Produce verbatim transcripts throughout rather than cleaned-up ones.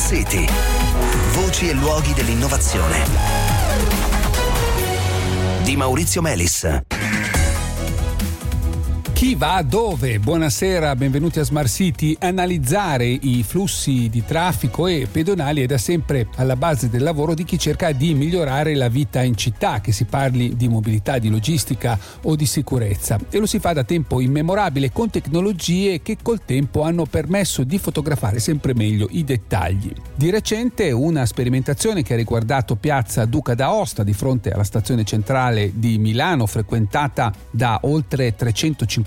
City. Voci e luoghi dell'innovazione. Di Maurizio Melis. Chi va dove? Buonasera, benvenuti a Smart City. Analizzare i flussi di traffico e pedonali è da sempre alla base del lavoro di chi cerca di migliorare la vita in città, che si parli di mobilità, di logistica o di sicurezza. E lo si fa da tempo immemorabile con tecnologie che col tempo hanno permesso di fotografare sempre meglio i dettagli. Di recente una sperimentazione che ha riguardato piazza Duca d'Aosta di fronte alla stazione centrale di Milano, frequentata da oltre trecentocinquantamila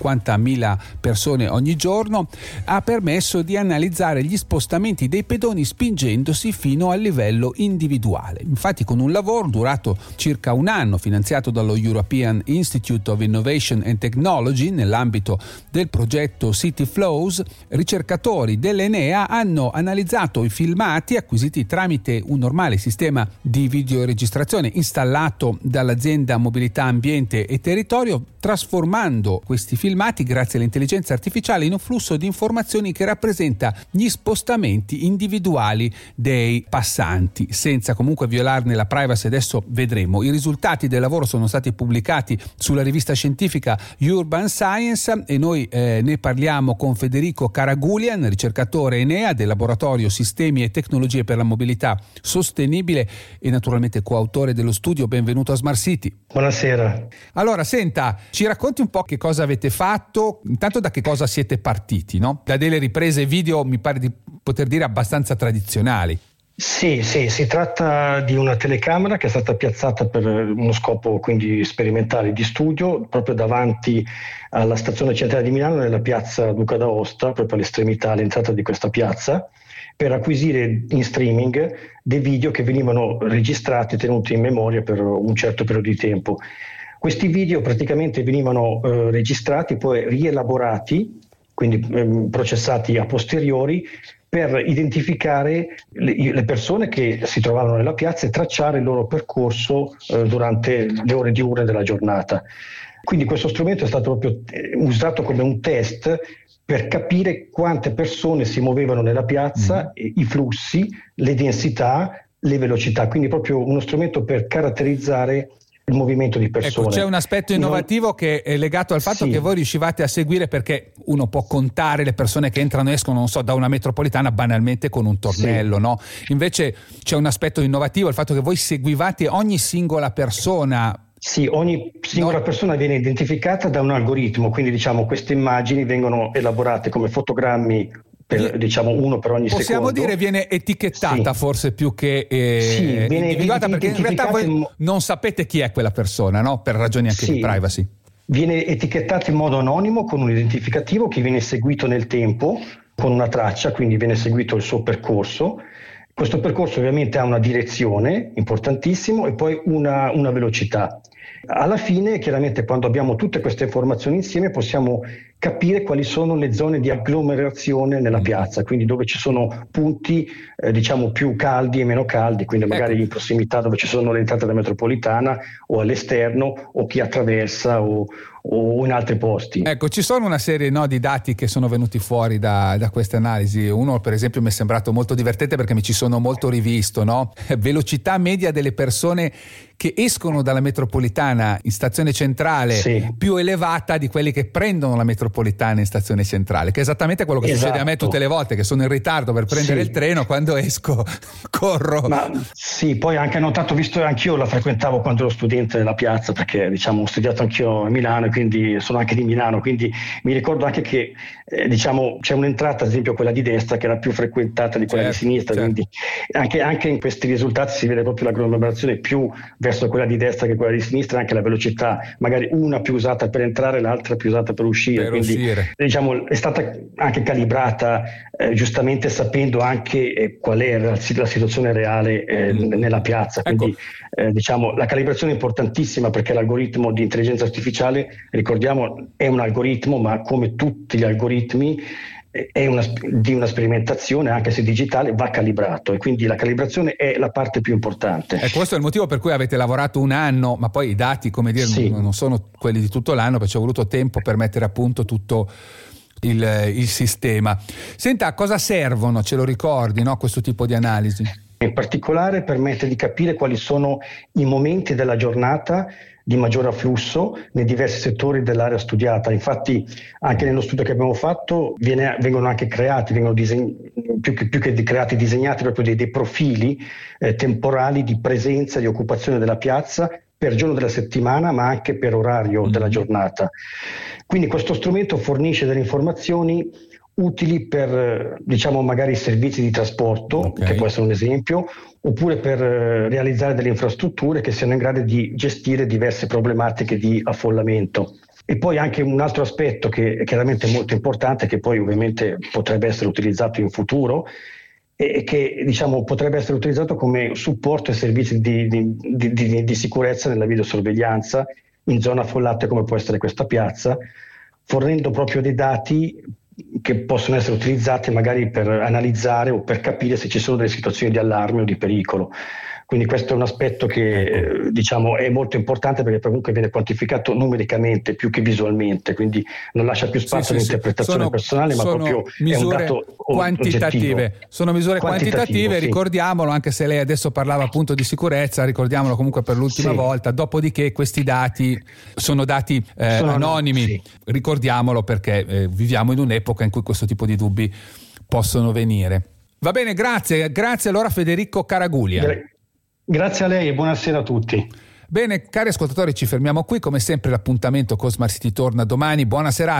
persone ogni giorno, ha permesso di analizzare gli spostamenti dei pedoni spingendosi fino al livello individuale. Infatti, con un lavoro durato circa un anno, finanziato dallo European Institute of Innovation and Technology nell'ambito del progetto City Flows, ricercatori dell'Enea hanno analizzato i filmati acquisiti tramite un normale sistema di videoregistrazione installato dall'azienda Mobilità Ambiente e Territorio, trasformando questi filmati grazie all'intelligenza artificiale in un flusso di informazioni che rappresenta gli spostamenti individuali dei passanti, senza comunque violarne la privacy. Adesso vedremo. I risultati del lavoro sono stati pubblicati sulla rivista scientifica Urban Science e noi eh, ne parliamo con Federico Caragulian, ricercatore Enea del laboratorio Sistemi e Tecnologie per la Mobilità Sostenibile e naturalmente coautore dello studio. Benvenuto a Smart City. Buonasera. Allora, senta, ci racconti un po' che cosa avete fatto, intanto da che cosa siete partiti, no? Da delle riprese video, mi pare di poter dire, abbastanza tradizionali. Sì, sì, si tratta di una telecamera che è stata piazzata per uno scopo quindi sperimentale di studio proprio davanti alla stazione centrale di Milano, nella piazza Duca d'Aosta, proprio all'estremità, all'entrata di questa piazza, per acquisire in streaming dei video che venivano registrati e tenuti in memoria per un certo periodo di tempo. Questi video praticamente venivano eh, registrati, poi rielaborati, quindi ehm, processati a posteriori, per identificare le, le persone che si trovavano nella piazza e tracciare il loro percorso eh, durante le ore diurne della giornata. Quindi questo strumento è stato proprio eh, usato come un test per capire quante persone si muovevano nella piazza, mm. i flussi, le densità, le velocità, quindi proprio uno strumento per caratterizzare il movimento di persone. Ecco, c'è un aspetto innovativo non... che è legato al fatto sì. che voi riuscivate a seguire, perché uno può contare le persone che entrano e escono, non so, da una metropolitana banalmente con un tornello, sì. no? Invece c'è un aspetto innovativo, il fatto che voi seguivate ogni singola persona. Sì, ogni singola no. persona viene identificata da un algoritmo, quindi diciamo queste immagini vengono elaborate come fotogrammi, per, diciamo uno per ogni Possiamo secondo. Possiamo dire viene etichettata sì. forse più che eh, sì, viene individuata, perché in realtà voi in... non sapete chi è quella persona, no? Per ragioni anche sì. di privacy. Viene etichettato in modo anonimo con un identificativo che viene seguito nel tempo con una traccia, quindi viene seguito il suo percorso. Questo percorso ovviamente ha una direzione, importantissimo, e poi una, una velocità. Alla fine, chiaramente, quando abbiamo tutte queste informazioni insieme, possiamo capire quali sono le zone di agglomerazione nella piazza, quindi dove ci sono punti eh, diciamo più caldi e meno caldi, quindi magari ecco. in prossimità dove ci sono le entrate della metropolitana o all'esterno o chi attraversa o, o in altri posti. Ecco, ci sono una serie no, di dati che sono venuti fuori da, da queste analisi. Uno per esempio mi è sembrato molto divertente perché mi ci sono molto rivisto, no? Velocità media delle persone che escono dalla metropolitana in stazione centrale sì. più elevata di quelli che prendono la metropolitana in stazione centrale, che è esattamente quello che esatto. succede a me tutte le volte che sono in ritardo per prendere sì. il treno, quando esco corro. Ma sì, poi anche notato, visto anch'io la frequentavo quando ero studente della piazza, perché diciamo ho studiato anch'io a Milano e quindi sono anche di Milano, quindi mi ricordo anche che eh, diciamo c'è un'entrata, ad esempio quella di destra, che era più frequentata di quella certo, di sinistra, certo. quindi anche, anche in questi risultati si vede proprio l'agglomerazione più verso quella di destra che quella di sinistra, anche la velocità, magari una più usata per entrare, l'altra più usata per uscire, per quindi uscire. diciamo è stata anche calibrata eh, giustamente sapendo anche eh, qual è la, la situazione reale eh, mm. nella piazza, quindi ecco. eh, diciamo la calibrazione è importantissima, perché l'algoritmo di intelligenza artificiale, ricordiamo, è un algoritmo, ma come tutti gli algoritmi è una, di una sperimentazione, anche se digitale, va calibrato, e quindi la calibrazione è la parte più importante. E questo è il motivo per cui avete lavorato un anno, ma poi i dati, come dire, sì. non sono quelli di tutto l'anno, perché ci è voluto tempo per mettere a punto tutto il, il sistema. Senta, a cosa servono, ce lo ricordi, no, questo tipo di analisi? In particolare permette di capire quali sono i momenti della giornata di maggior afflusso nei diversi settori dell'area studiata. Infatti anche nello studio che abbiamo fatto viene, vengono anche creati, vengono disegn- più, che, più che creati, disegnati proprio dei, dei profili eh, temporali di presenza e di occupazione della piazza per giorno della settimana, ma anche per orario della giornata. Quindi questo strumento fornisce delle informazioni utili per, diciamo, magari servizi di trasporto, okay, che può essere un esempio, oppure per realizzare delle infrastrutture che siano in grado di gestire diverse problematiche di affollamento. E poi anche un altro aspetto che è chiaramente molto importante, che poi ovviamente potrebbe essere utilizzato in futuro, e che, diciamo, potrebbe essere utilizzato come supporto ai servizi di, di, di, di, di sicurezza nella videosorveglianza in zone affollate come può essere questa piazza, fornendo proprio dei dati che possono essere utilizzati magari per analizzare o per capire se ci sono delle situazioni di allarme o di pericolo. Quindi questo è un aspetto che eh, diciamo è molto importante, perché comunque viene quantificato numericamente più che visualmente, quindi non lascia più spazio sì, all'interpretazione sì, sono, personale, ma proprio è un dato quantitative. Oggettivo. Sono misure quantitative, sì. Ricordiamolo, anche se lei adesso parlava appunto di sicurezza, ricordiamolo comunque per l'ultima sì. volta, dopodiché questi dati sono dati eh, sono anonimi, sì. ricordiamolo, perché eh, viviamo in un'epoca in cui questo tipo di dubbi possono venire. Va bene, grazie, grazie allora Federico Caraguglia. Gra- Grazie a lei e buonasera a tutti. Bene, cari ascoltatori, ci fermiamo qui. Come sempre l'appuntamento con Smart City torna domani. Buona serata.